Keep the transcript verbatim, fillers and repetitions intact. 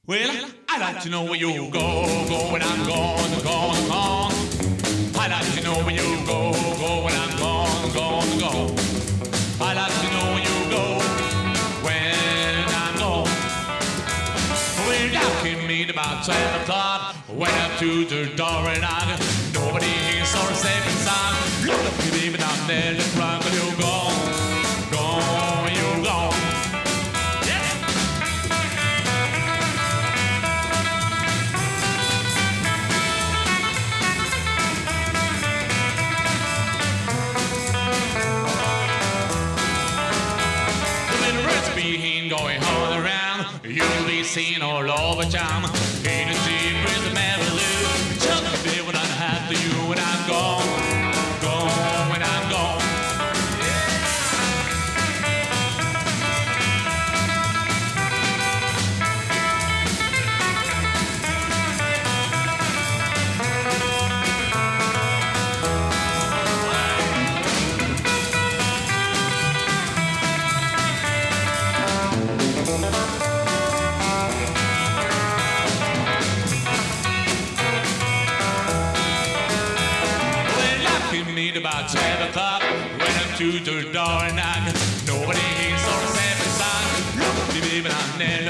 Well, I like to know where you go, go when I'm gone, gone, gone. I like to know where you go, go when I'm gone, gone, gone. I like to know where you go when I'm gone. Well, down came me about twelve o'clock. Went up to the door and I nobody here saw a safe inside. Look up, baby, down there, look right where you go, go where you go. Going all around, you'll be seen all over town. In the deep prison Marilou, tell me, baby, what I have to you when I'm gone, gone when I'm gone. About twelve o'clock, went up to the door and knocked. Nobody saw us inside. Look at me, baby, I'm there.